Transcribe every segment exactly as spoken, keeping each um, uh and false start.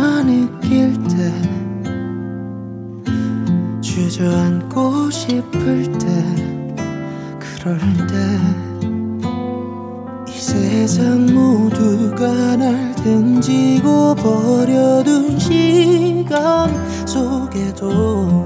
느낄 때 주저앉고 싶을 때 그럴 때 이 세상 모두가 날 등지고 버려둔 시간 속에도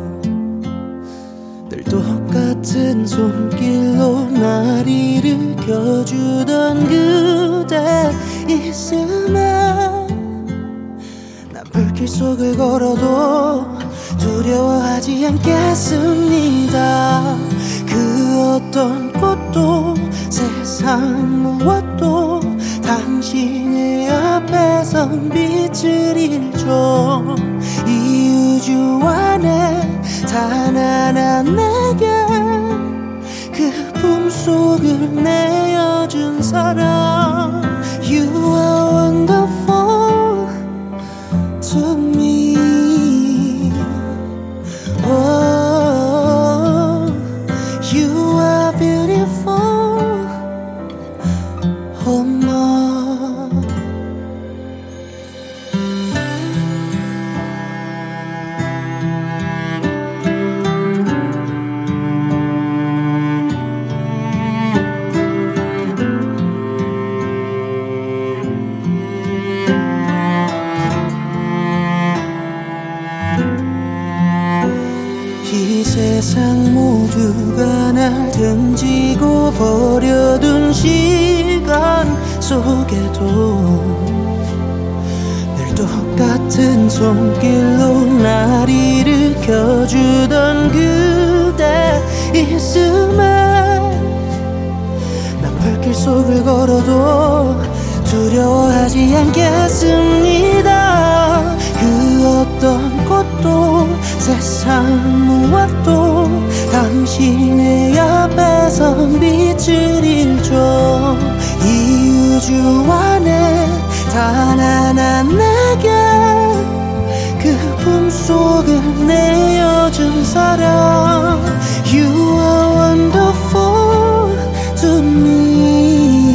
늘 똑같은 손길로 날 일으켜주던 그대 있으면 난 불길 속을 걸어도 두려워하지 않겠습니다. 그 어떤 꽃도 세상 무엇도 당신의 앞에선 빛을 잃죠. 이 우주 안에 단 하나 내게 그 품속을 내어준 사람. You are wonderful to me. Oh, you are beautiful, 엄마. 이 세상 모두가 날 등지고 버려둔 시간 속에도 늘 똑같은 손길로 날 일으켜주던 그대 있음에 난 불길 속을 걸어도 두려워하지 않겠습니다. 그 어떤 꽃도 세상 무엇도 당신의 앞에선 빛을 잃죠. 이 우주 안에 단 하나 내게 그 품속을 내어준 사람. You are wonderful to me.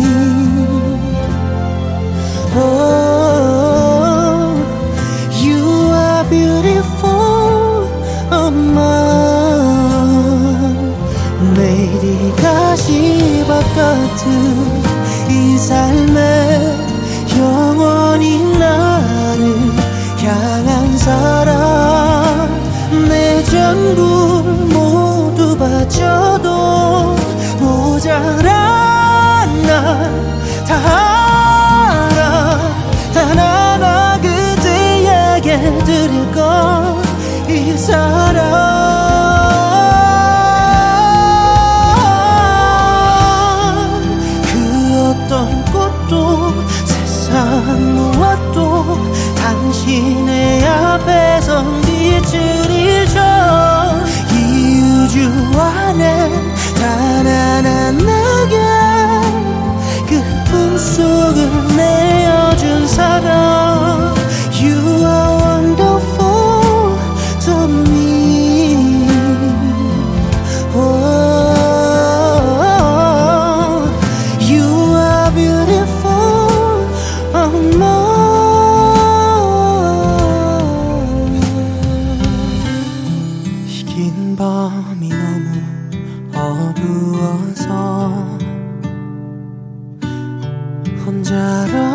Oh, you are beautiful, 엄마. 매일이 가시밭 같은 이 삶에 영원히 나를 향한 사랑. 내 전부 모두 바쳐도 모자란 날 다 알아. 단 하나 그대에게 드릴 건 이 사랑. 그 어떤 꽃도 세상 무엇도 당신의 앞에선 빛을 잃죠. 이 우주 안에 단 하나 내게 그 품속을 내어준 사람. You are wonderful to me. Oh, you are beautiful, 엄마. 이 긴 밤이 너무 어두워서 혼자라